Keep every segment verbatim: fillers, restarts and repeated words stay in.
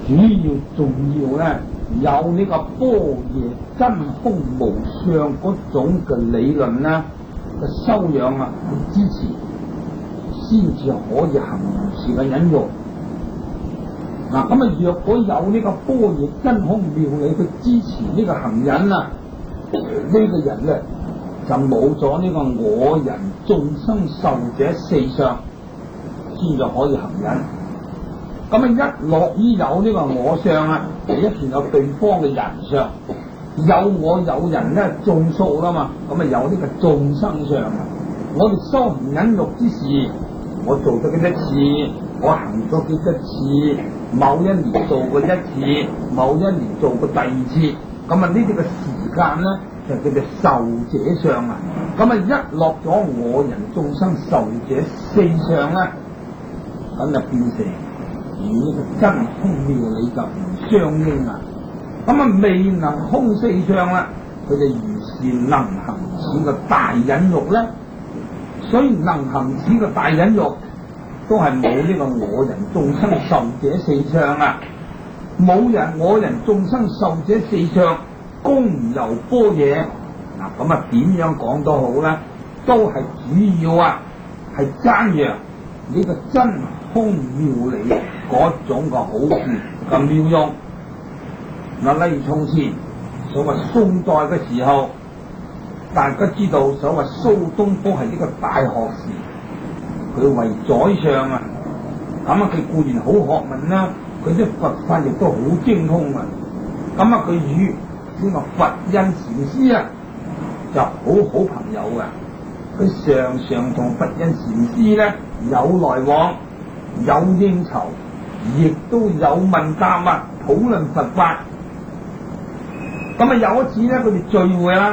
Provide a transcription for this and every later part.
主要仲要咧有呢個般若真空無相嗰種嘅理論啦嘅修養啊去支持，先至可以行如是嘅忍辱。嗱，咁啊，若果有呢個般若真空妙理去支持呢個行忍啊，呢、這個人咧就冇咗呢個我人眾生壽者四相，先至可以行忍。咁啊，一落於有呢個我相啊，就一定有對方嘅人相，有我有人咧眾數啦嘛，咁啊有呢個眾生相啊。我哋修行忍辱之時，我做咗幾多次，我行咗幾多次，某一年做過一次，某一年做過第二次，咁啊呢啲嘅時間咧就叫做壽者相啊。咁啊一落咗我人眾生壽者四相咧，咁就變成與呢個真空妙理就唔相應啊。咁啊未能空四相啦，佢就如是能行此嘅大忍辱咧。所以能行此嘅大忍辱，都係冇呢個我人眾生壽者四相啊！冇人我人眾生壽者四相，功由般若。嗱，咁啊點樣講都好啦，都係主要啊係讚揚呢個真空妙理嗰種嘅好處嘅妙用。嗱，例如從前所謂宋代嘅時候，大家知道所謂蘇東坡係呢個大學士，佢為宰相啊，咁啊佢固然好學問啦，佢啲佛法亦都好精通啊，咁啊佢與呢個佛印禪師啊就好好朋友啊，佢常常同佛印禪師咧有來往，有應酬，亦都有問答啊，討論佛法。咁啊有一次咧，佢哋聚會啦。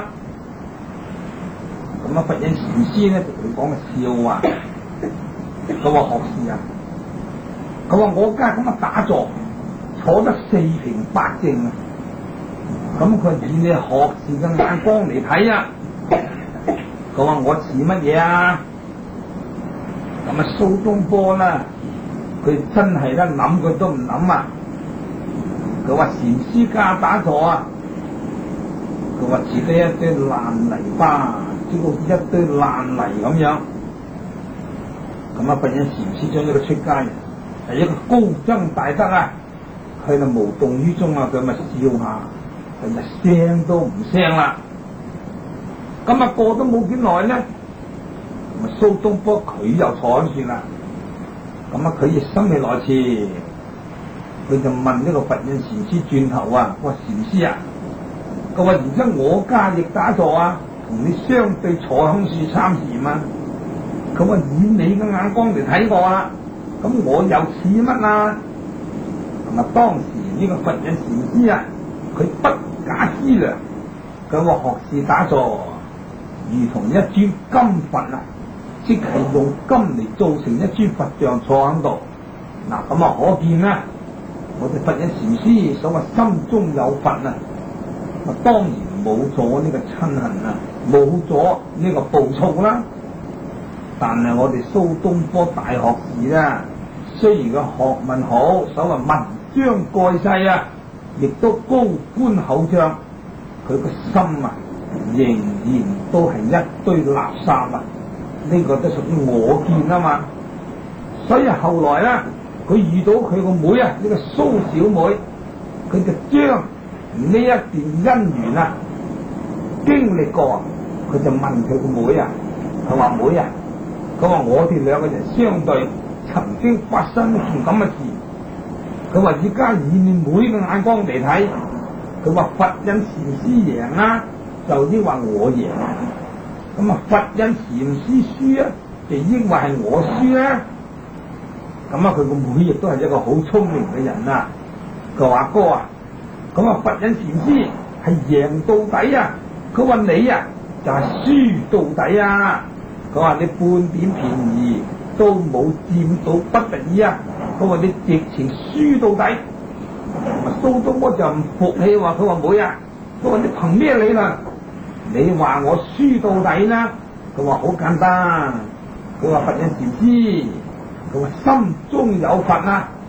咁啊，佛印禪師咧同佢講個笑話，佢話學士啊，佢話我家咁啊打坐，坐得四平八正啊，咁佢以你學士嘅眼光嚟睇啊，佢話我似乜嘢啊？咁啊蘇東坡啦，佢真係咧諗佢都唔諗啊，佢話禪師家打坐啊，佢話似得一堆爛泥巴。即好似一堆爛泥咁樣，咁啊！佛印禪師將呢個出街，係一個高僧大德啊，佢就無動於衷啊，佢咪笑下，佢咪聲都唔聲啦。咁啊過都冇幾耐咧，咪蘇東坡佢又坐咗算啦。咁啊佢亦心未來遲，佢就問呢個佛印禪師轉頭啊，佢話禪師啊，佢話而家我家亦打坐啊。同你相對坐響樹參禪啊！佢話以你嘅眼光嚟睇我啦，咁我又似乜啊？咁啊當時呢個佛印禪師啊，佢不假思量，佢話學士打坐如同一尊金佛啊，即係用金嚟做成一尊佛像坐喺度。嗱咁啊可見啦，我哋佛印禪師所謂心中有佛啊，啊當然冇咗呢個親恨啊，冇咗呢個暴躁啦。但係我哋蘇東坡大學士啦，雖然個學問好，所謂文章蓋世啊，亦都高官厚將，佢個心啊仍然都係一堆垃圾啊！呢、這個都屬於我見啊嘛。所以後來咧，佢遇到佢個妹啊，呢、這個蘇小妹，佢就將呢一段姻緣啊經歷過，佢就問佢個妹啊，佢話妹啊，佢話我哋兩個人相對曾經發生一件咁嘅事，佢話而家以你妹嘅眼光嚟睇，佢話佛印禪師贏啦，就抑或我贏，咁啊佛印禪師輸啊，就抑或係我輸啦。咁啊佢個妹亦都係一個好聰明嘅人啊，佢話哥啊，咁啊佛印禪師係贏到底啊，佢話你啊就係、是、輸到底啊，佢話你半點便宜都冇佔到不得已啊，佢話你直情輸到底。蘇東坡就唔服氣話，佢話妹啊，佢話你憑咩理論？你話我輸到底啦？佢話好簡單，佢話佛印禪師，佢話心中有佛啊，佢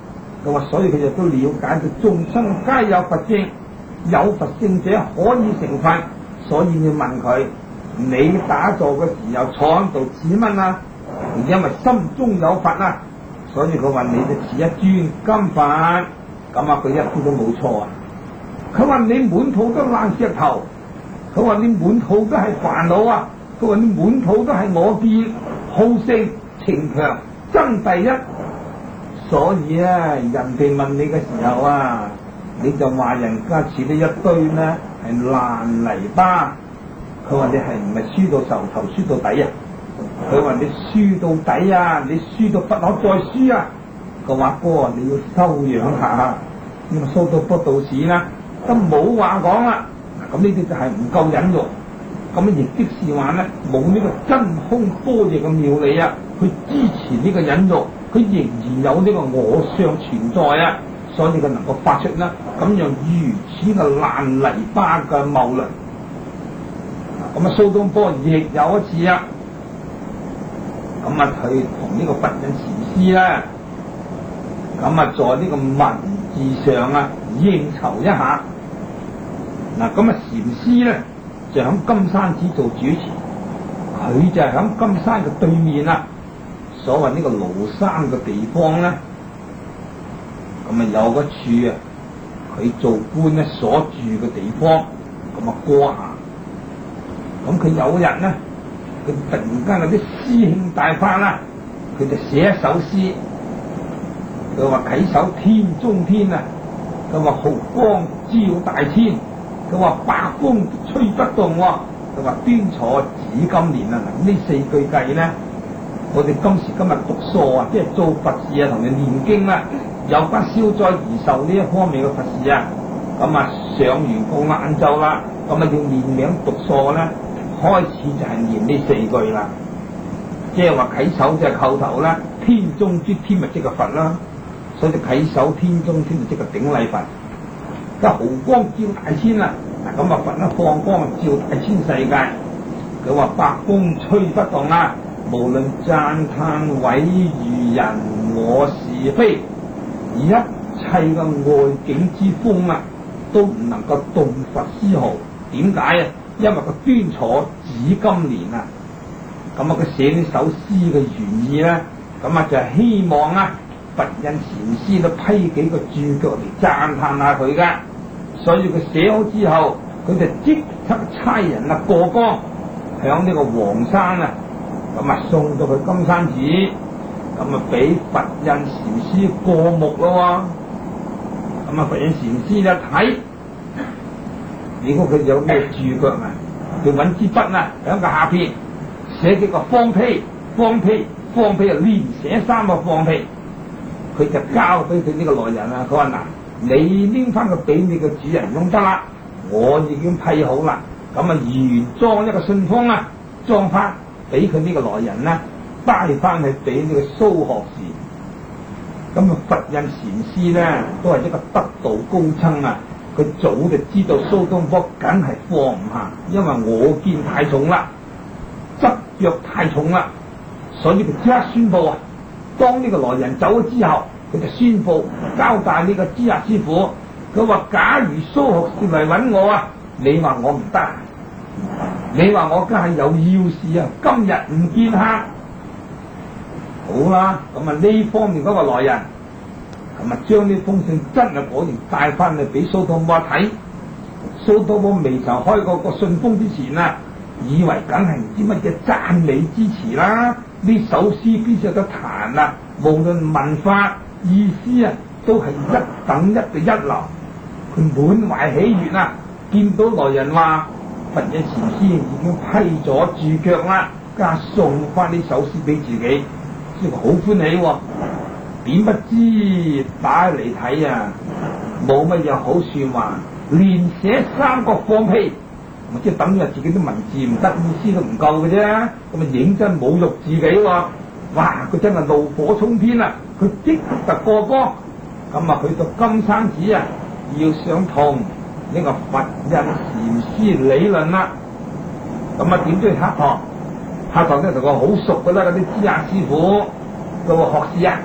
佢話所以佢就都了解到眾生皆有佛性，有佛性者可以成佛，所以要問佢：你打坐嘅時候坐喺度似乜啊？因為心中有佛啊，所以佢話你就似一尊金佛。咁啊，佢一啲都冇錯啊！佢話你滿肚都爛石頭，佢話你滿肚都係煩惱啊！佢話你滿肚都係我見、好勝、逞強、爭第一。所以啊，人哋問你嘅時候啊，你就話人家似你一堆呢係爛泥巴。佢話你係唔係輸到頭頭輸到底啊？佢話你輸到底啊，你輸到不可再輸啊！佢話哥，你要修養下，因為修到不到此啦，都冇話講啦。咁呢啲就係唔夠忍辱，咁亦即是話咧冇呢個真空般若嘅妙理啊，去支持呢個忍辱，佢仍然有呢個我相存在啊，所以佢能夠發出啦咁樣如此嘅爛泥巴嘅謬論。咁啊，蘇東坡亦有一次啊，咁啊佢同呢個佛印禪師咧，咁啊在呢個文字上啊應酬一下。嗱，咁啊禪師咧就喺金山寺做主持，佢就係喺金山嘅對面啊，所謂呢個廬山嘅地方咧，咁啊有個處啊，佢做官咧所住嘅地方，咁啊過下。咁佢有日咧，佢突然間有啲詩興大發啦，佢就寫一首詩，佢話稽首天中天啊，佢話毫光照大千，佢話百風吹不動，佢話端坐指金蓮啊！呢四句計咧，我哋今時今日讀疏啊，即係做佛事啊，同你念經啦，有關消災延壽呢一方面嘅佛事啊，咁啊上完個晏晝啦，咁啊要念名讀疏咧。開始就係念呢四句啦，即係話稽首即係叩頭啦，天中之天咪即係佛啦，所以稽首天中天就即係頂禮佛。即係毫光照大千啦，嗱咁啊佛咧放光照大千世界，佢話百風吹不動啦，無論讚歎毀譽人我是非，而一切嘅外境之風啊，都唔能夠動佛絲毫。點解啊？因為佢端坐指金蓮啊，咁啊佢寫呢首詩嘅原意咧，咁啊就係希望啊佛印禪師都批幾個注腳嚟讚歎下佢噶，所以佢寫好之後，佢就即刻差人啊過江響呢個黃山啊，咁啊送到去金山寺，咁啊俾佛印禪師過目咯，咁啊佛印禪師一睇。你估佢有咩注腳啊？佢揾支筆啊，喺個下邊寫幾個放屁、放屁、放屁啊，連寫三個放屁。佢就交俾佢呢個來人啊，佢話嗱，你拎翻個俾你個主人用得啦，我已經批好啦。咁啊，原裝一個信封啊，裝翻俾佢呢個來人啦，帶翻去俾呢個蘇學士。咁啊，佛印禪師咧都係一個得道高僧啊。佢早就知道蘇東坡梗係放唔下，因為我見太重啦，執着太重啦，所以佢即刻宣布啊！當呢個來人走咗之後，佢就宣布交代呢個知客師傅，佢話：假如蘇學士嚟揾我啊，你話我唔得，你話我梗係有要事啊，今日唔見客，好啦，咁啊呢方面嗰個來人。咁啊，將呢封信真係果然帶翻嚟俾蘇東坡睇。蘇東坡未曾開過個信封之前啊，以為梗係唔知乜嘢讚美之詞啦。呢首詩邊有得彈啊？無論文法意思啊，都係一等一嘅一流。佢滿懷喜悅啊，見到來人話佛印禪師已經批咗注腳啦，加送翻呢首詩俾自己，所以好歡喜喎。點不知打嚟睇啊，冇乜嘢好說話，連寫三個放屁，即係等於自己啲文字唔得，意思都唔夠嘅啫。咁啊，認真侮辱自己喎！哇，佢真係怒火沖天啊！佢即刻就過江，咁啊去到金山寺啊，要想同呢個佛印禪師理論啦。咁啊，點都要客堂，客堂咧同個好熟噶啦，嗰啲知客師傅，佢話學士啊。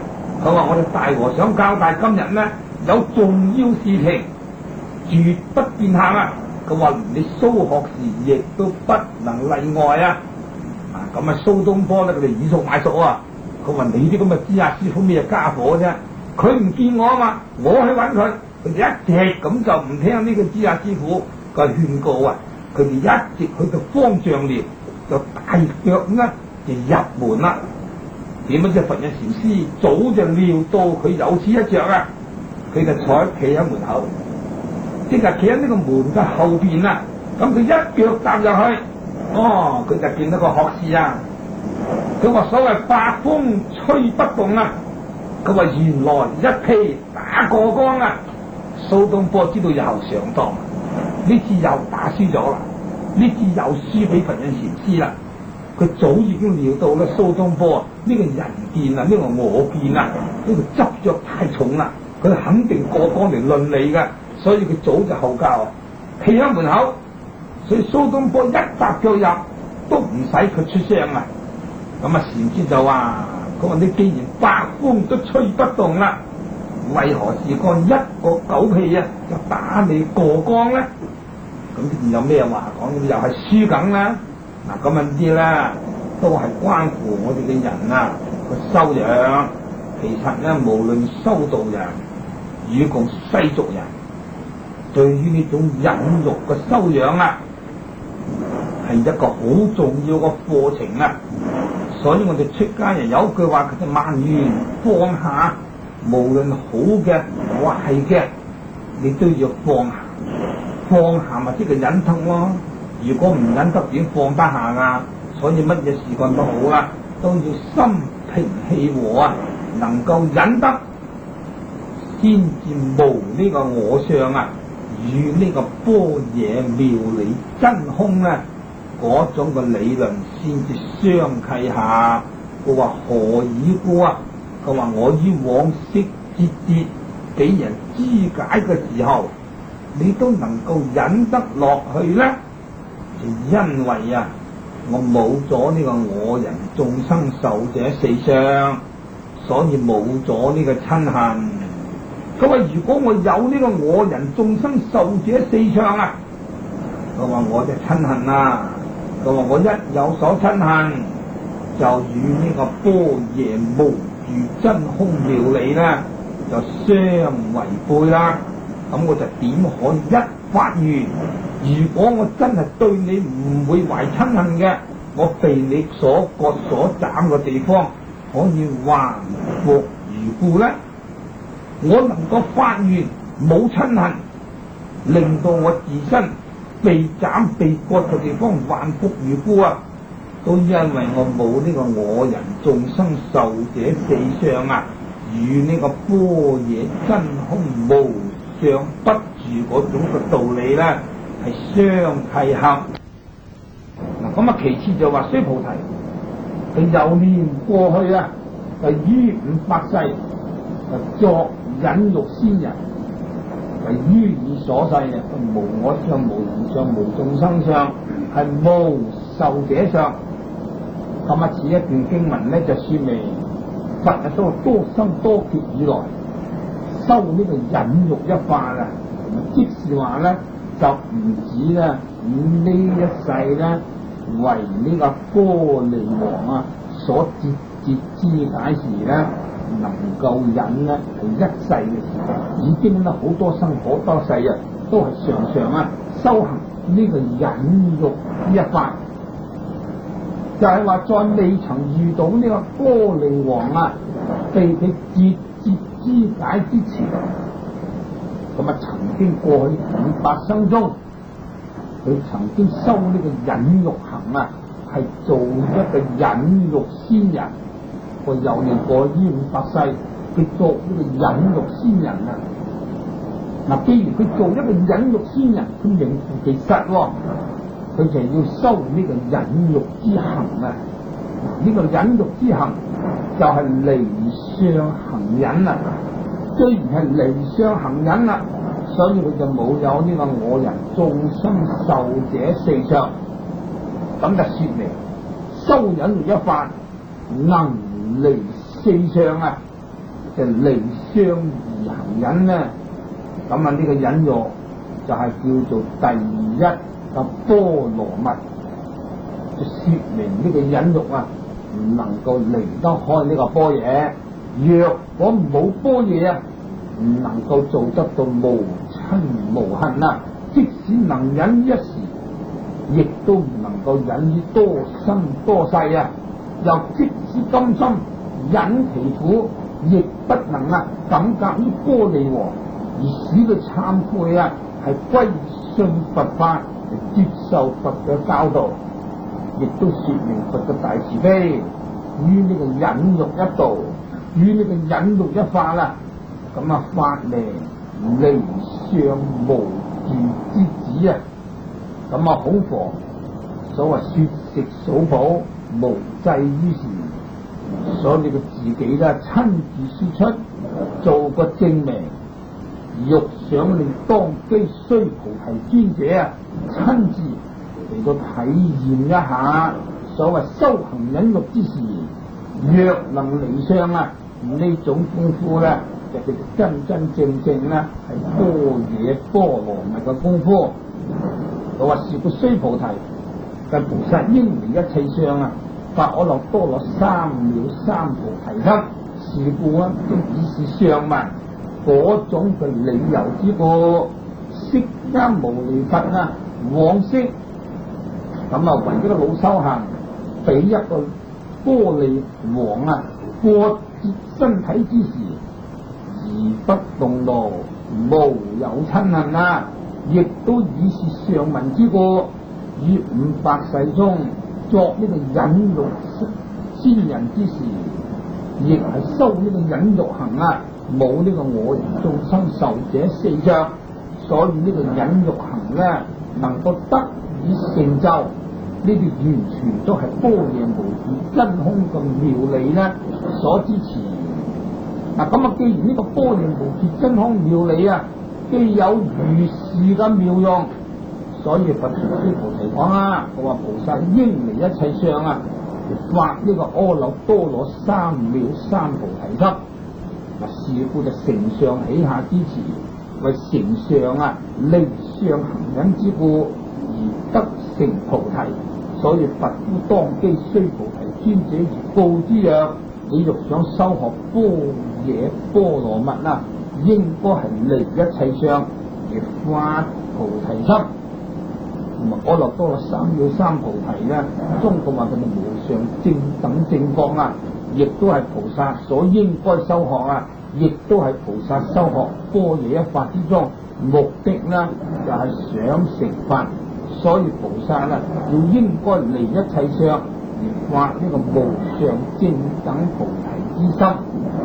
佢話我哋大和尚交代今日呢有重要事情，絕不見客啊！佢話你蘇學士亦都不能例外啊！啊咁啊蘇東坡咧佢哋以熟買熟啊！佢話你啲咁嘅知客師傅咩家伙啫？佢唔見我啊嘛，我去揾佢，佢哋一直咁就唔聽呢個知客師傅嘅勸告啊！佢哋一直去到方丈寮，就大腳呢就入門啦。點解知佛印禪師早就料到佢有此一着啊？佢就坐企喺門口，即係企喺呢個門嘅後邊啊！咁佢一腳踏入去，哦，佢就見到個學士啊！佢話所謂百風吹不動啊！佢話原來一屁打過江啊！蘇東坡知道又上當，呢次又打輸咗啦，呢次又輸俾佛印禪師啦。佢早已經料到咧，蘇東坡呢個人見啊，呢個我見啊，呢個執着太重啦，佢肯定過江嚟論理嘅，所以佢早就後教啊，企喺門口，所以蘇東坡一踏腳入都唔使佢出聲啊。咁啊，禪師就話：佢話你既然百風都吹不動啦，為何是幹一個狗屁啊就打你過江咧？咁有咩話講？又係輸梗啦！嗱，咁樣啲啦，都係關乎我哋嘅人啊個修養。其實咧，無論修道人與共世俗人，對於呢種忍辱嘅修養啊，係一個好重要嘅課程啊。所以我哋出家人有句話叫做萬緣放下，無論好嘅壞嘅，你都要放下。放下咪即係忍得咯。如果唔忍得點放得下啊？所以乜嘢事幹都好啦，都要心平氣和啊，能夠忍得，先至無呢個我相啊，與呢個般若妙理真空啊嗰種嘅理論先至相契下。佢話何以故啊？佢話我於往昔節節俾人肢解嘅時候，你都能夠忍得落去咧，就因為啊，我冇咗呢個我人眾生壽者四相，所以冇咗呢個親恨。佢話如果我有呢個我人眾生壽者四相啊，佢話我就親恨啊。佢話我一有所親恨，就與呢個般若無住真空妙理咧，就相違背啦。咁我就點可以一發願？如果我真係對你唔會懷親恨嘅，我被你所割所斬嘅地方可以還復如故咧？我能夠發願冇親恨，令到我自身被斬被割嘅地方還復如故啊，都因為我冇呢個我人眾生壽者四相啊，與呢個般若真空無相不住嗰種嘅道理咧，係相契合。嗱，咁啊，其次就話須菩提，佢有念過去啊，就於五百世就作忍辱仙人，係於以所世啊，無我相、無人相、無眾生相，係無壽者相。咁啊，此一段經文咧，就說明佛啊，都多生多劫以來修呢個忍辱一法啊，即是話咧，就唔止咧以呢一世咧為呢個歌利王啊所節節肢解時咧，能夠忍咧係一世嘅時間，已經咧好多生好多世啊，都係常常啊修行呢個忍辱呢一法，就係話在未曾遇到呢個歌利王啊，被佢節節肢解之前，咁啊曾經過去五百生中，佢曾經修呢個忍辱行啊，係做一個忍辱仙人。個有年過於五百世，佢做呢個忍辱仙人啊！嗱，既然佢做一個忍辱仙人，佢名副其實喎，佢就要修呢個忍辱之行啊！呢、這個忍辱之行就係離相行忍啊！雖然係離相行忍啊，所以佢就冇有呢個我人眾生壽者四相，咁就說明修忍辱一法能離四相啊！ 就離相而行忍咧。咁啊，呢個忍辱就係叫做第一個波羅蜜，就說明呢個忍辱啊唔能夠離得開呢個般若。若果冇般若啊，唔能夠做得到無親無恨啊！即使能忍一時，亦都唔能夠忍於多生多世啊！又即使甘心忍其苦，亦不能啊感覺於般若王，而使佢懺悔啊，係歸信佛法，接受佛嘅教導，亦都說明佛嘅大慈悲。於呢個忍辱一道，於呢個忍辱一法啦，咁啊法命離相無住之子啊，咁啊恐防所謂說食數寶無濟於事，所以你個自己咧親自說出做個證明，欲想令當機須菩提尊者啊親自嚟到體驗一下所謂修行忍辱之時，若能離相啊，呢種功夫咧就叫做真真正正咧係般若波羅蜜嘅功夫。我話是故須菩提嘅菩薩應離一切相啊，發可樂多樂三藐三菩提心。是故啊，都只是上文嗰種嘅理由之故。釋迦牟尼佛啊，往昔咁啊，為咗個老修行，俾一個玻璃王啊過接身體之時，而不動怒，無有親恨啊！亦都以是上文之故，於五百世中作呢個忍辱仙人之時，亦係修呢個忍辱行啊，冇呢個我人眾生受者四障，所以呢個忍辱行咧能夠得以成就，呢啲完全都係般若無住真空嘅妙理咧所支持。嗱咁啊，既然呢個般若無住真空妙理啊，既有如是嘅妙用，所以佛說諸菩提講啊，我話菩薩應離一切相啊，發呢個阿耨多羅三藐三菩提心。嗱，是故就承上起下之詞，為承上啊離相行忍之故而得成菩提。所以佛於當機須菩提尊者而告之曰：你欲想修學般若波羅蜜啊，應該係離一切相而發菩提心。同埋阿耨多羅三藐三菩提咧，中國話佢哋無上正等正覺啊，亦都係菩薩所應該修學啊，亦都係菩薩修學般若一法之中目的咧，就係、是、想成佛。所以菩薩咧要應該離一切相而發呢個無上正等菩提之心。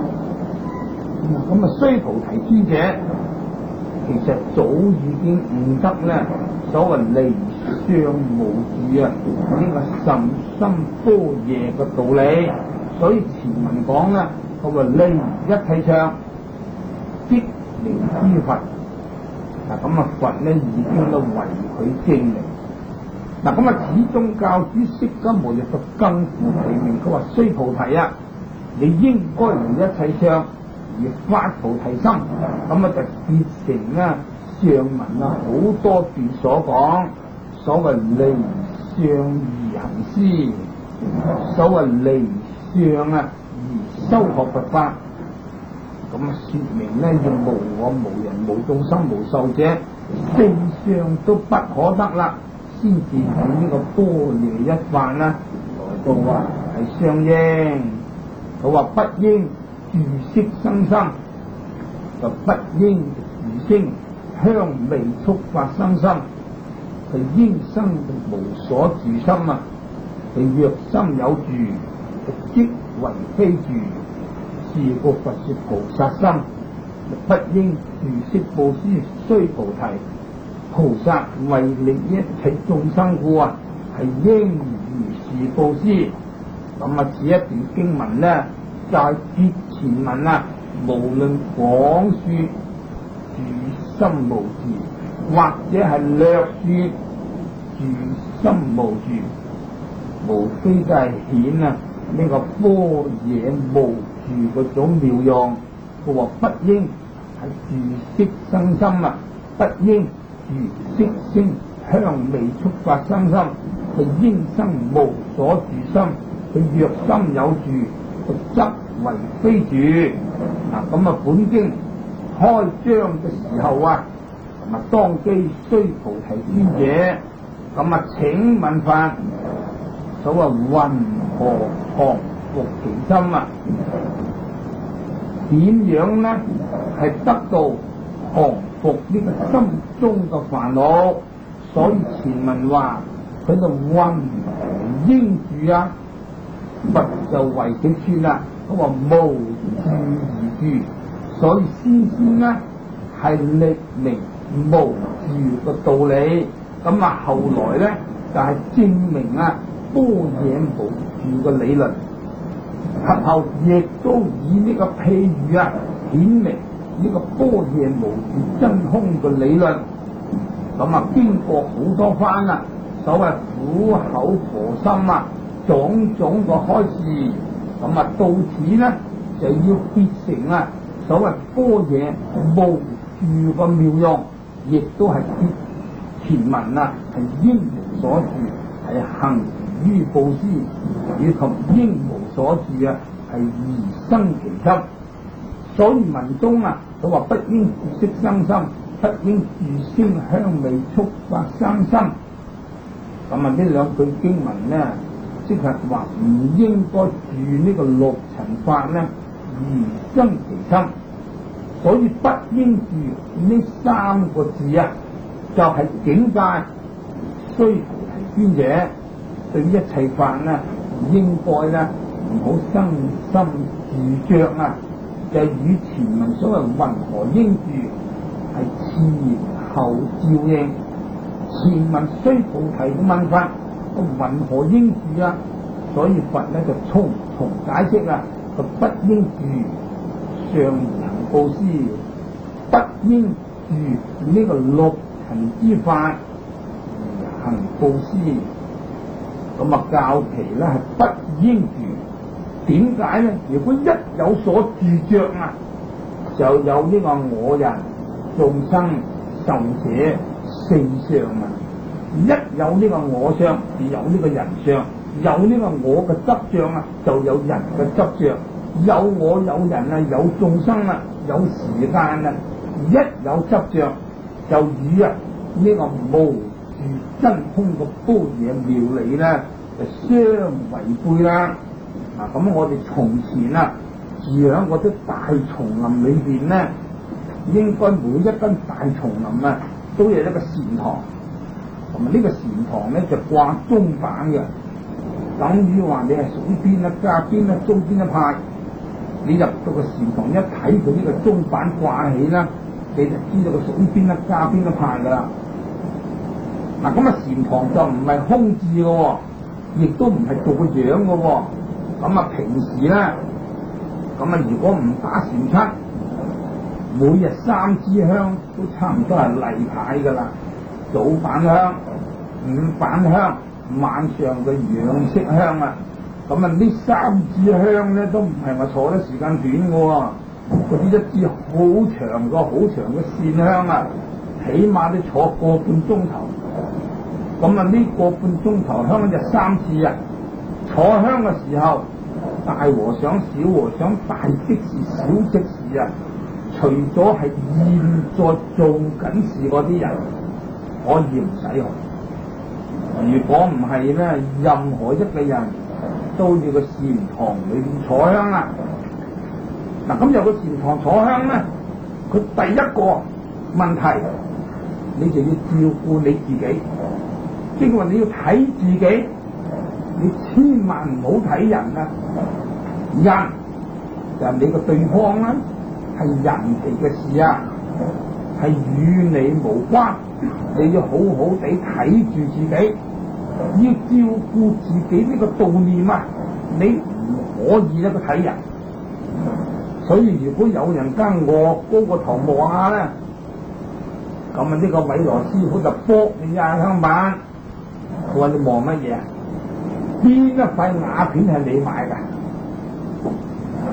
咁啊，須菩提尊者其實早已經悟得咧所謂離相無住啊呢、這個甚深般若嘅道理。所以前文講咧，佢話離一切相即離諸佛。嗱咁啊，佛咧已經都為佢證明。嗱咁啊，始終教主釋迦牟尼佛更負其名，佢話須菩提啊，你應該離一切相而發菩提心。咁啊就結成咧上文啊好多段所講，所謂離相而行施，所謂離相啊而修學佛法。咁啊，說明咧要無我、無人、無眾生、無壽者，四相都不可得啦，先至與呢個般若一法啦來到啊係相應。佢話不應住色生心，就不應住聲香味觸法生心，佢應生無所住心啊！佢若心有住，即為非住。是故佛說菩薩心，不應住色布施，須菩提。菩薩為利一切眾生故啊，係應如是布施。咁啊，此一段經文咧，就係、是、接前文啊，無論廣說住心無住，或者係略說住心無住，無非都係顯啊呢個般若無住嗰種妙用， 佢話不應係住色生心啊，不應住色聲香味觸法生心，佢應生無所住心。佢若心有住，佢則為非住。嗱咁啊，本經開章嘅時候啊，咁啊當機須菩提尊者，咁啊請問法，所謂云何降伏其心啊？點樣呢？係得到降伏呢個心中嘅煩惱？所以前文話佢就云何應住啊？佛就為佢算啦，佢話無住而住，所以先先呢係歷明無住嘅道理，咁啊後來咧就係、是、證明啊般若無住嘅理論，及後亦都以呢個譬喻啊顯明呢個般若無住真空嘅理論。咁啊經過好多番啊，所謂苦口婆心啊，種種嘅開示，咁啊到此呢就要結成啊所謂般若無住嘅妙用，亦都係結前文啊係應無所住，係行於布施，以及應無所住啊係而生其心。所以文中啊佢話不應住色生心，不應住聲香味觸法生心。咁啊呢兩句經文呢，即係話唔應該住呢個六塵法呢而生其心。所以不應住呢三個字啊，就係、是、境界。須菩提尊者對一切法呢，應該呢唔好生心住着啊，就與前文所謂云何應住係前後照應。前文須菩提嘅問法，個云何應住啊？所以佛呢就重重解釋啊，佢不應住上行布施，不應住呢個六塵之法而行布施。咁啊教其咧係不應住。點解咧？如果一有所住着啊，就有呢個我人眾生受者四相啊。一有呢個我相，就有呢個人相；有呢個我嘅執着啊，就有人嘅執着。有我有人啊，有眾生啊，有時間啊，一有執着就與啊呢、這個無住真空嘅般若妙理咧就相違背啦。嗱、啊，咁我哋從前啊住喺嗰啲大叢林裏邊咧，應該每一間大叢林啊都有一個禪堂，同埋呢個禪堂咧就掛鐘板嘅，等於話你係屬於邊一家、邊一宗、邊一派。你入到個禪堂一睇佢呢個鐘板掛起啦，你就知道佢屬於邊一家、邊一派噶啦。嗱，咁啊禪堂就唔係空置嘅、哦，亦都唔係做個樣嘅、哦。咁啊平時咧，咁啊如果唔打禪七，每日三支香都差唔多係例牌噶啦。早板香、午板香、晚上嘅養色香啊。咁啊呢三支香咧都唔係話坐得時間短嘅喎，嗰啲一支好長個好長嘅線香啊，起碼都坐個半鐘頭。咁啊呢個半鐘頭香就三次啊。坐香嘅時候，大和尚、小和尚、大即時、小即時啊，除咗係現在做緊事嗰啲人可以唔使去，如果唔係咧，任何一個人都要個禪堂裏邊坐香啊。嗱，咁有個禪堂坐香咧，佢第一個問題，你就要照顧你自己，即係話你要睇自己，你千萬唔好睇人啊。人就係你個對方啦，係人哋嘅事啊，係與你無關，你要好好地睇住自己。要照顧自己呢個道念啊，你唔可以一個睇人。所以如果有人跟我高個頭望下咧，咁啊呢個米羅師傅就卜你啊香板，佢話你望乜嘢啊？邊一塊瓦片係你買噶？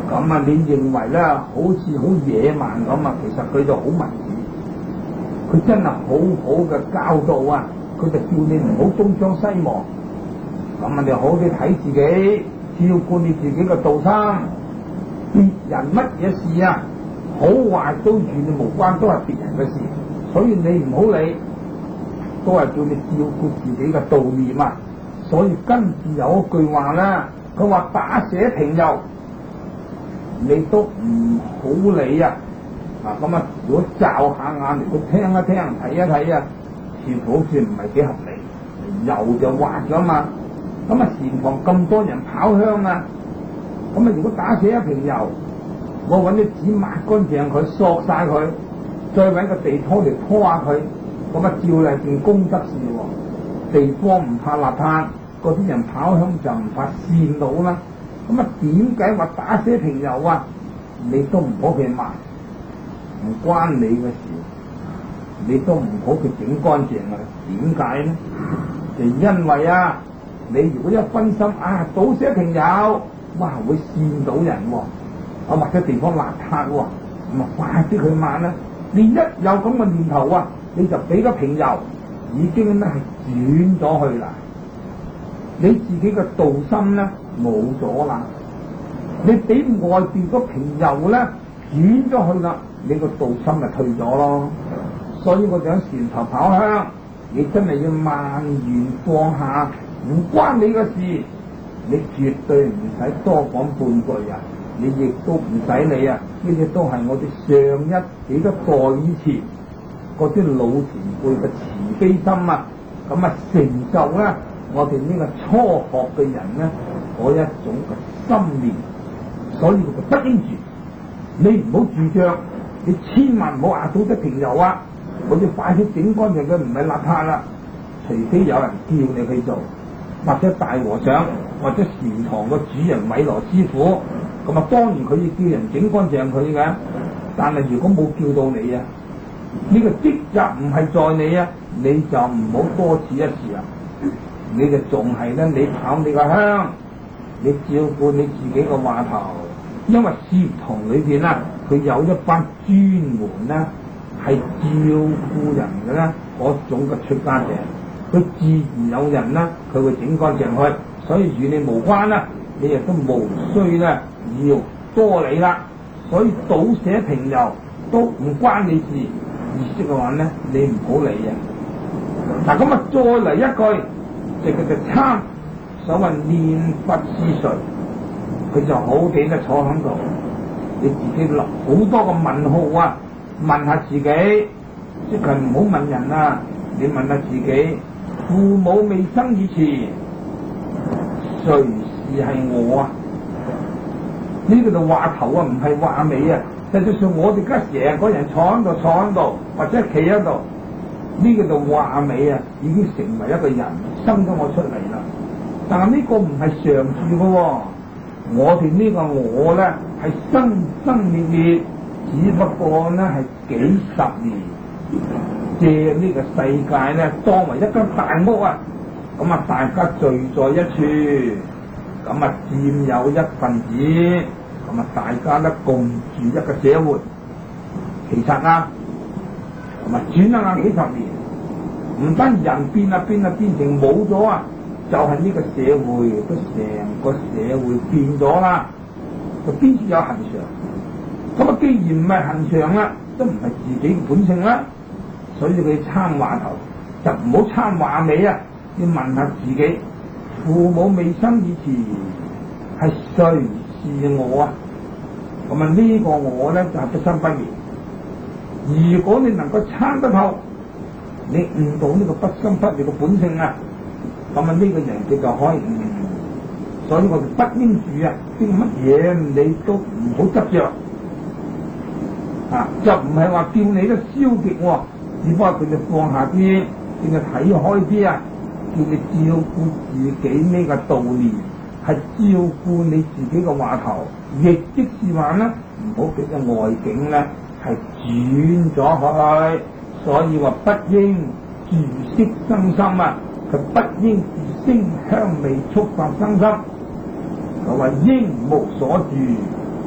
咁啊，你認為咧好似好野蠻咁啊，其實佢就好民主，佢真係好好嘅教導啊！佢就叫你唔好東張西望，咁啊，你好好睇自己，照顧你自己嘅道心。別人乜嘢事啊，好壞都與你無關，都係別人嘅事，所以你唔好理，都係叫你照顧自己嘅道念啊！所以跟住有一句話啦，佢話打捨平柔，你都唔好理啊！嗱咁啊，如果驟下眼嚟到聽一聽、睇一睇啊，似乎好似唔係幾合理，柔就滑咗嘛。咁啊，前旁咁多人跑香啊！咁啊！如果打捨一瓶油，我揾啲紙抹乾淨佢，索晒佢，再揾個地拖嚟拖下佢，咁啊照嚟件功德事喎。地方唔怕邋遢，嗰啲人跑香就唔怕跣到啦。咁啊，點解話打捨瓶油啊？你都唔好去抹，唔關你嘅事，你都唔好去整乾淨啊！點解呢？就因為啊，你如果一分心啊，倒捨瓶油。哇！會跣到人喎、哦，啊或者地方邋遢喎，咁啊快啲去抹啦！你一有咁嘅念頭啊，你就俾個瓶油已經咧係轉咗去啦，你自己嘅道心咧冇咗啦，你俾外邊個瓶油咧轉咗去啦，你個道心咪退咗咯。所以我哋喺船頭跑香，你真係要慢言放下，唔關你嘅事。你絕對唔使多講半句啊！你亦都唔使理啊！呢啲都係我哋上一幾多代以前嗰啲老前輩嘅慈悲心啊！咁啊成就咧，我哋呢個初學嘅人咧嗰一種嘅心念，所以佢就不應住，你唔好住腳，你千萬唔好壓到啲瓶油啊！我要快啲整乾淨佢，唔係邋遢啦，除非有人叫你去做。或者大和尚，或者禪堂個主人米羅師傅，咁啊當然佢要叫人整乾淨佢嘅。但係如果冇叫到你啊，呢、這個職責唔係在你啊，你就唔好多此一時啊！你就仲係咧，你跑你個香，你照顧你自己個話頭，因為禪堂裏邊啊，佢有一班專門咧係照顧人嘅咧嗰種嘅出家者。佢自然有人啦，佢會整乾淨佢，所以與你無關啦，你亦都無需咧要多理啦。所以倒捨瓶油都唔關你事，意思嘅話咧，你唔好理啊。嗱咁啊，再嚟一句，就叫做參，所謂念佛思緒，佢就好地咧坐喺度，你自己落好多個問號啊，問下自己，即係唔好問人啊，你問下自己。父母未生以前，誰是係我啊？呢個就話頭啊，唔係話尾啊。實際上我哋而家成個人坐喺度，坐喺度或者企喺度，呢、這個就話尾啊，已經成為一個人生咗我出嚟啦。但係呢個唔係常住嘅、哦，我哋呢個我咧係生生滅滅，只不過咧係幾十年。借呢個世界咧，當為一間大屋啊，咁啊大家聚在一處，咁啊佔有一份子，咁啊大家咧共住一個社會。其實啊，咁啊轉咗啊幾十年，唔單人變啊變啊變成冇咗啊，就係、是、呢個社會都成個社會變咗啦，就邊處有恒常？咁啊既然唔係恒常啦，都唔係自己嘅本性啦。所以佢參話頭就唔好參話尾啊！要問下自己，父母未生以前係誰是我啊？咁啊呢個我咧就係、是、不生不滅。如果你能夠參得透，你悟到呢個不生不滅嘅本性啊，咁啊呢個人佢就可以悟。所以我哋不應住啊！啲乜嘢你都唔好執着啊！就唔係話叫你咧消極喎。只不過佢哋放下啲，叫你睇開啲啊！叫你照顧自己呢個道念，係照顧你自己嘅話頭，亦即是話咧，唔好俾個外境咧係轉咗去。所以話不應住色生心啊，佢不應住聲香味觸法生心。佢話應無所住，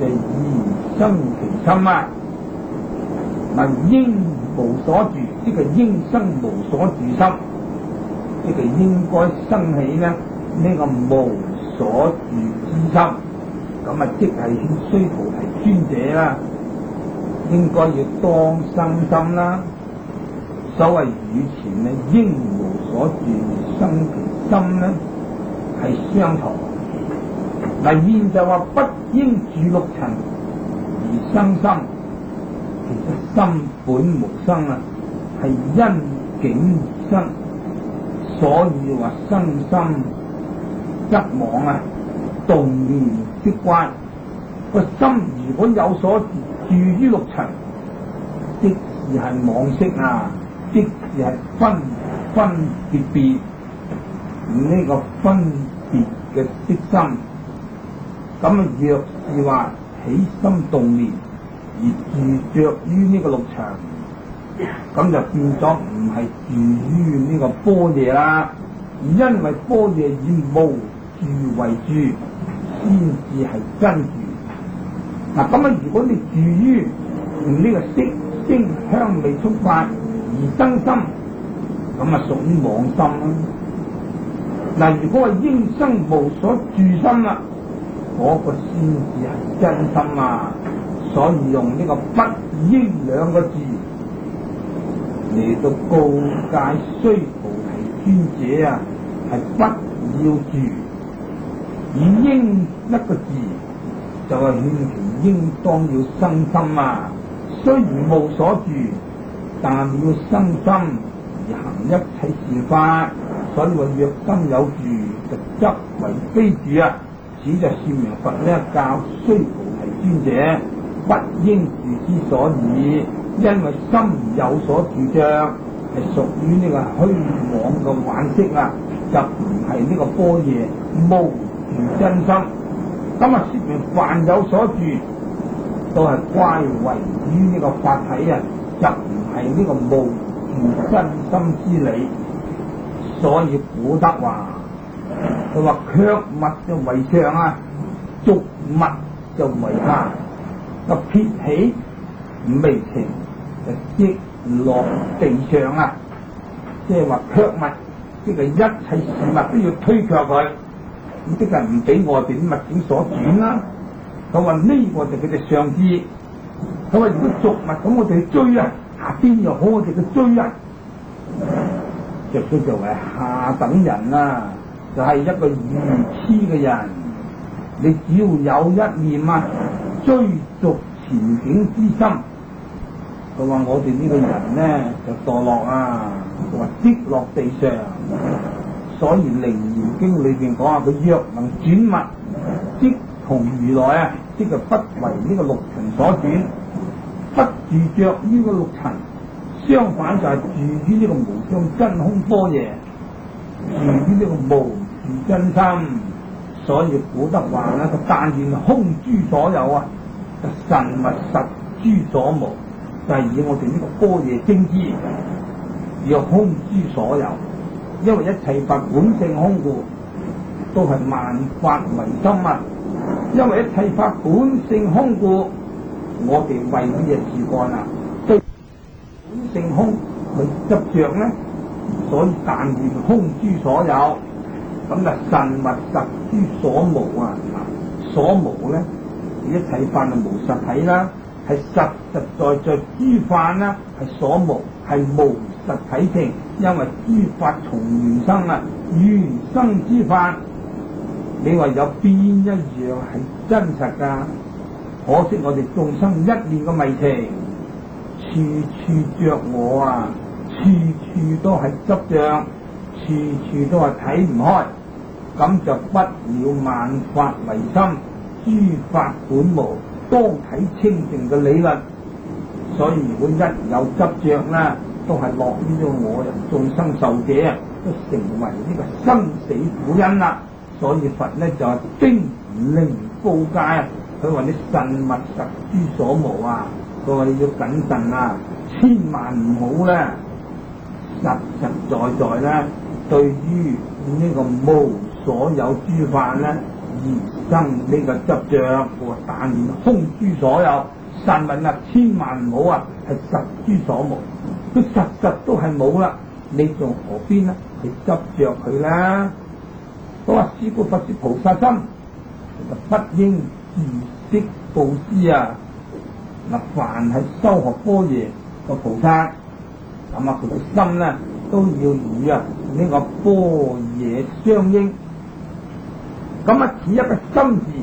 就宜生其心啊。嗱，應無所住，即係應生無所住心，即係應該生起呢呢、這個無所住之心。咁啊，即係須菩提尊者啦，應該要當生心啦。所謂與前呢應無所住而生其心呢，係相同。嗱，現就話不應住六塵而生心，其實心本無生啊，係因境而生，所以話生心則妄啊，動念即乖。個心如果有所住於六塵，即是係妄識啊，即是係分分別別呢個分別嘅色心。咁啊，若是話起心動念而住着於呢個六塵，咁就變咗唔係住於呢個般若啦。而因為般若以無住為住，先至係真住。嗱，咁啊，如果你住於用呢個色聲香味觸法而生心，咁啊屬於妄心啦。嗱，如果話應生無所住心啦，嗰個先至係真心啊。所以用呢個不應兩個字嚟到告誡須菩提尊者啊，係不要住。以應一個字就係勸其應當要生心啊。雖然無所住，但要生心而行一切事法。所以話若心有住，就則為非住啊。此就說明佛呢教須菩提尊者不應住之所以，因為心有所住着，係屬於呢個虛妄嘅幻色啊，就唔係呢個般若無住真心。咁啊，說明凡有所住，都係乖違於呢個法體啊，就唔係呢個無住真心之理。所以古德話，佢話卻物就為上啊，俗物就為下。個撇起微情就積落地上啊，即係話卻物，即係一切事物都要推卻佢，咁即係唔俾外邊物境所轉啦。佢話呢個就佢哋上智。佢話如果俗物咁，我哋去追啊，下邊又好，我哋去追啊，就叫做係下等人啊，就係、是、一個愚痴嘅人。你只要有一念啊，追逐前景之心，佢話我哋呢個人呢就墮落啊，佢話積落地上。所以《楞嚴經》裏邊講啊，佢若能轉物，即同如來啊，即係不為呢個六塵所轉，不住着於個六塵，相反就係住於呢個無相真空般若，住於呢個無住真心。所以古德話咧，佢但願空諸所有啊，神物實諸所無，就係、是、以我哋呢個般若精知，要空諸所有。因為一切法本性空故，都係萬法唯心啊。因為一切法本性空故，我哋為乜嘢事幹啊？對本性空去執着呢，所以但願空諸所有。咁就神物實諸所無啊！所無咧，一切法係無實體啦，係實實在在諸法啦，係所無，係無實體性。因為諸法從緣生啊，緣生之法，你話有邊一樣係真實㗎？可惜我哋眾生一念嘅迷情，處處着我啊，處處都係執着。處處都係睇唔開，咁就不了萬法唯心，諸法本無，當體清淨嘅理論。所以如果一有執着啦，都係落於咗我人眾生受者啊，都成為呢個生死苦因啦。所以佛呢就係叮嚀告誡啊，佢話你神物實諸所無啊，佢話你要謹慎啊，千萬唔好咧，實實在在咧。對於呢個無所有諸法咧而生呢個執着，我但願空諸所有。散文啊，千萬唔好啊，係實諸所無，佢實實都係冇啦，你仲何必呢？去執着佢啦？我話是故佛說菩薩心，就不應自惜布施啊！嗱，凡係修學般若個菩薩，咁啊佢個心咧都要與啊呢、這個般若相應。咁啊，此一個心字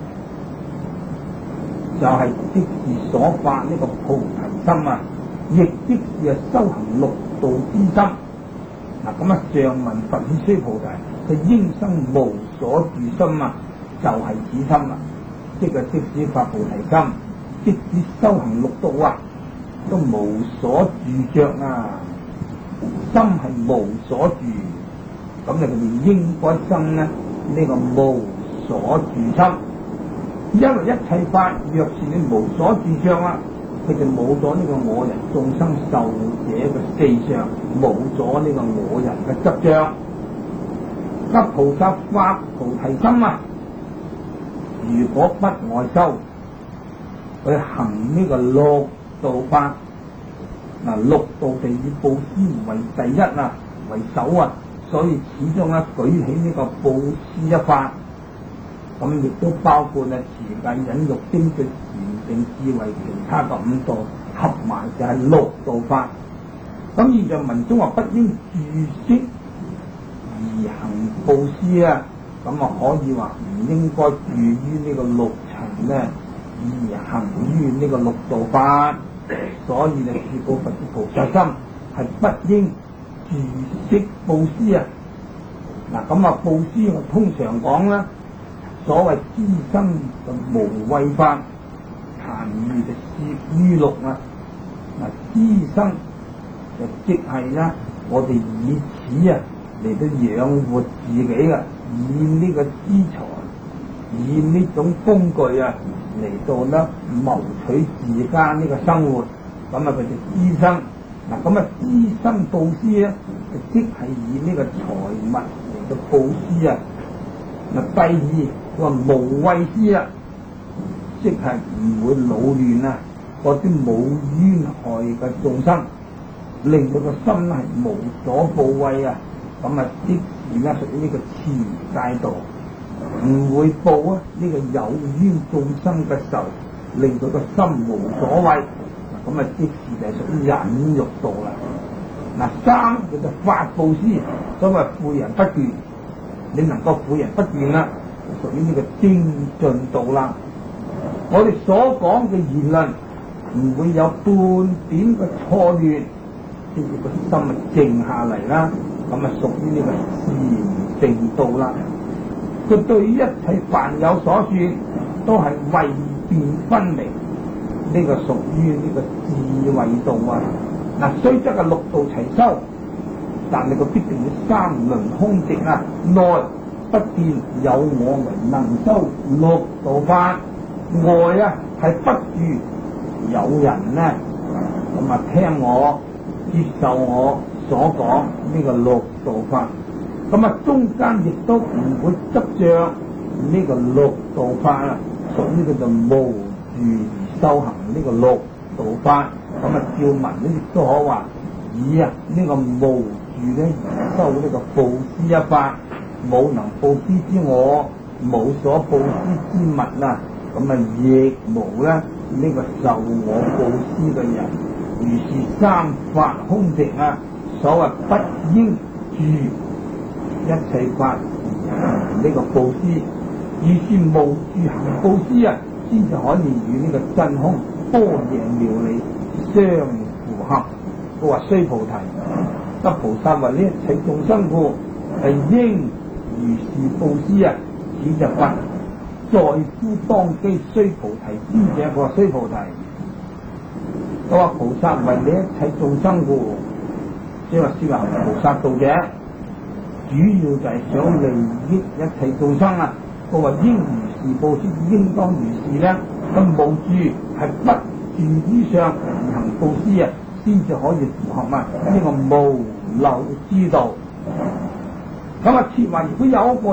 就係、是、即是所發呢個菩提心啊，亦即是啊修行六道之心。嗱，咁啊上文佛子須菩提，佢應生無所住心啊，就係、是、此心啊，即係即使發菩提心，即使修行六道啊，都無所住着啊，心係無所住，咁你哋應該生呢呢、這個無所住心。因為一切法若是你無所住着啦，佢就冇咗呢個我人眾生受者嘅四相，冇咗呢個我人嘅執着。急菩薩發菩提心啊，如果不外修，去行呢個六道法，嗱六道就以布施為第一啊，為首啊，所以始終咧舉起呢個布施一法。咁亦都包括啊持戒忍辱精進禪定智慧其他嘅五道，合埋就係六道法。咁現在文中話不應住息而行布施啊，咁啊可以話唔應該住於呢個六塵咧，而行於呢個六道法。所以就是故佛說菩薩心係不應住息布施啊。嗱咁啊布施我通常講啦。所謂資生就無畏法，談義就攝於六啊。嗱，資生就即係啦，我哋以此啊嚟到養活自己嘅，以呢個資財，以呢種工具啊嚟到咧謀取自家呢個生活，咁啊佢就資生。嗱咁啊資生布施咧，就即係以呢個財物嚟到布施啊。嗱第二。佢話無畏施啊，即係唔會擾亂啊嗰啲冇冤害嘅眾生，令到個心係無所怖畏啊。咁啊，即而家屬於呢個持戒道，唔會報啊呢個有冤眾生嘅仇，令到個心無所畏。咁啊，即時就係屬於忍辱道啦。嗱，三叫做法布施，所謂誨人不倦，你能夠誨人不倦啦。屬於呢個精進道啦。我哋所講嘅言論唔會有半點嘅錯亂，先至個心啊靜下嚟啦。咁啊屬於呢個禪定道啦。佢對於一切凡有所說，都係為辨分明，呢、這個屬於呢個智慧道啊。嗱，雖則係六道齊修，但係佢必定要三輪空寂啊，內不見有我為能修六道法，外啊係不住有人呢咁啊聽我接受我所講呢個六道法，咁啊中間亦都唔會執着呢個六道法啦，屬於叫做無住而修行呢個六道法，咁啊照文呢亦都可話以啊呢個無住咧修呢個布施一法。冇能布施之我，冇所布施之物啊，咁啊亦無咧呢、這個受我布施嘅人。如是三法空寂啊，所謂不應住一切法呢、這個布施，如是無住行布施啊，先至可以與呢個真空般若妙理相符合。佢話須菩提，得菩薩為呢一切眾生故，係應如是布施啊，此就佛在夫當機須菩提之者。佢話須菩提，佢話菩薩為你一切眾生故，即係話說話菩薩道者，主要就係想利益一切眾生啊。佢話應如是布施，應當如是咧。咁無住係不住於上而行布施啊，先至可以符合啊呢、這個無漏之道。咁啊，設話如果有一個人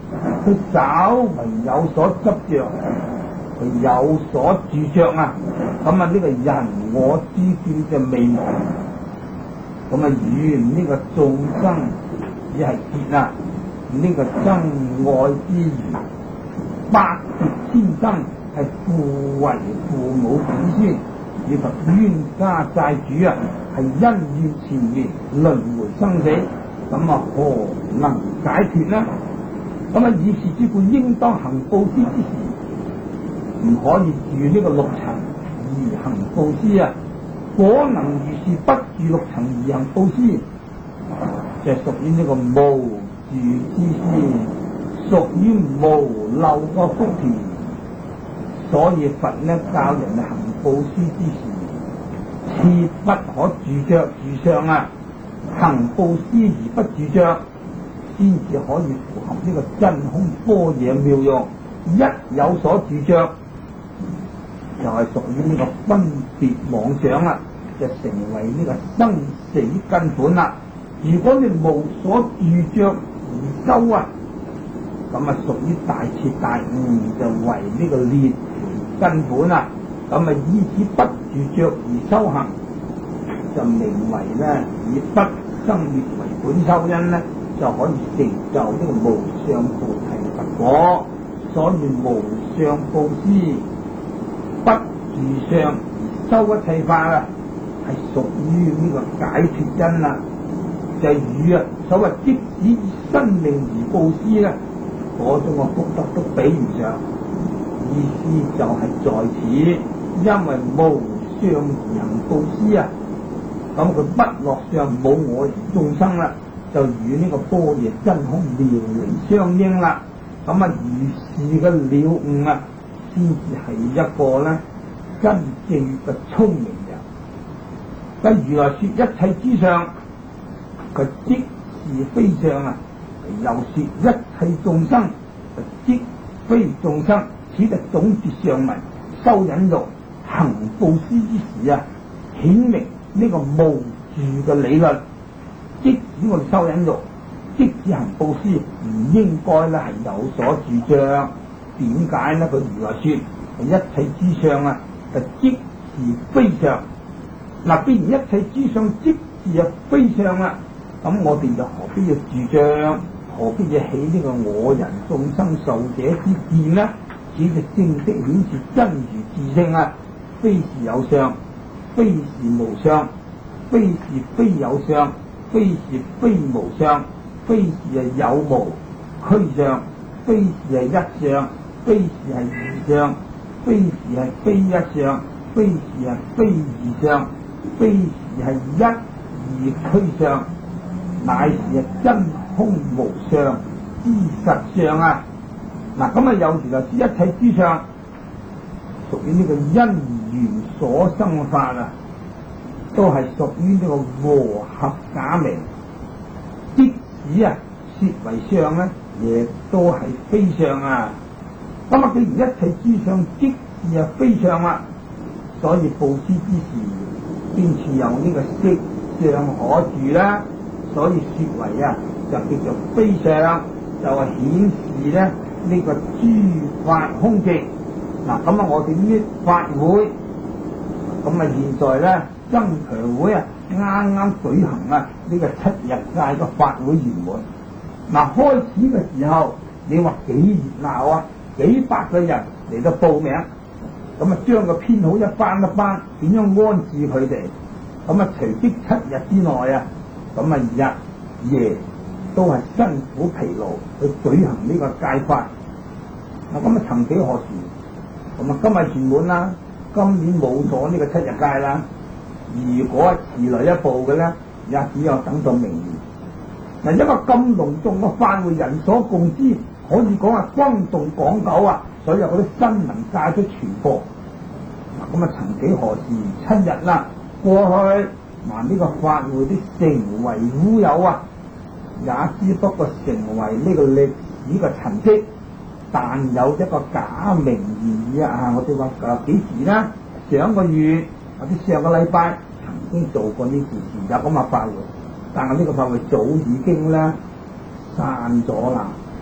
佢稍為有所執着，佢有所住着啊，咁啊呢個人我之見就未亡，咁啊與呢個眾生只係結啊呢、這個真愛之緣，百劫千生係父為父母子孫，以及冤家債主啊，係恩怨纏綿，輪迴生死，咁啊何能解決呢？咁啊以是之故，應當行布施之時，唔可以住呢個六塵而行布施啊！果能如是不住六塵而行布施，就屬於呢個無住之施，屬於無漏個福田。所以佛呢教人行布施之時，切不可住着住相啊！行布施而不住着，先至可以符合呢個真空般若妙用。一有所住着，就係屬於呢個分別妄想啦，就成為呢個生死根本啦。如果你無所住着而修啊，咁啊屬於大徹大悟，就為呢個涅槃根本啦。咁啊依此不住着而修行，就名為咧以不生滅為本修因咧，就可以成就呢個無上菩提佛果。所以無上布施不住相而修一切法啊，係屬於呢個解脫因啦。就與啊所謂即使以生命而布施咧，嗰種嘅福德都比唔上。意思就係在此，因為無相而行布施啊，咁佢不落相冇我而眾生啦，就與呢個般若真空妙明相應啦。咁啊如是嘅了悟啊，先至係一個咧真正嘅聰明人。跟如來說一切之相，佢即是非相啊；又說一切眾生，即非眾生。此就總結上文，修忍辱行布施之時啊，顯明呢個無住嘅理論。即使我哋修忍辱，即使行布施，唔應該咧係有所住着。點解呢？佢如來說一切之相啊，就即是非相。嗱，既然一切之相即是啊非相啦，咁我哋就何必要住着？何必要起呢個我人眾生受者之見呢？此就正式顯示真如自性啊，非是有相，非是無相，非是非有相，非是非無相，非是係有無虛相，非是係一相，非是係二相，非是係非一相，非是係非二相，非是係一二虛相，乃是係真空無相之實相啊！嗱，咁啊有時就知一切之相屬於呢個因緣所生法啊，都係屬於呢個和合假名。即使啊說為相咧，亦都係非相啊。咁啊，既然一切之相即是啊非相啦，所以布施之時邊處有呢個色相可住啦？所以說為啊就叫做非相，就係顯示咧。呢個諸法空寂。嗱，咁啊，我哋呢啲法會，咁啊，現在咧增強會啊，啱啱舉行啊，呢個七日界嘅法會圓滿。嗱，開始嘅時候，你話幾熱鬧啊，幾百個人嚟到報名，咁啊，將個編好一班一班，點樣安置佢哋？咁啊，隨即七日之內啊，咁啊日夜都係辛苦疲勞去舉行呢個戒法。嗱，咁啊，曾幾何時，咁啊，今日圓滿啦，今年冇咗呢個七日戒啦。如果遲來一步嘅咧，也只有等到明年。嗱，一個咁隆重嘅法會，人所共知，可以講係轟動港九啊！所有嗰啲新聞界都傳播。嗱，咁啊，曾幾何時七日啦，過去嗱呢個法會啲成為烏有啊，也只不過成為呢個歷史嘅陳跡。但有一個假名而已啊！我哋話誒幾時啦？上個月或者上個禮拜曾經做過呢件事，有咁嘅法會，但係呢個法會早已經咧散咗啦。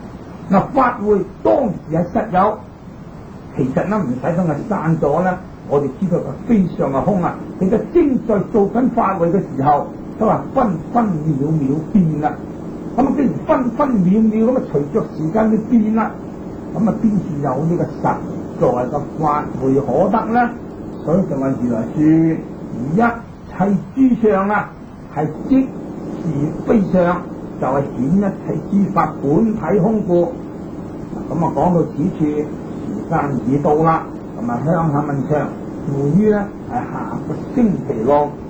嗱，法會當時係實有，其實咧唔使等佢散咗咧，我哋知道佢非常嘅空啊！其實正在做緊法會嘅時候，都話分分秒秒變啦。咁啊，既然分分秒秒咁啊，隨着時間去變啦，咁啊邊處有呢個實在嘅法會可得咧？所以就話如來說，一切諸相啊，係即是非相，就係、是、顯一切諸法本體空故。咁啊，講到此處，時間已到啦，咁啊，鄉下問唱，會於咧係下個星期六。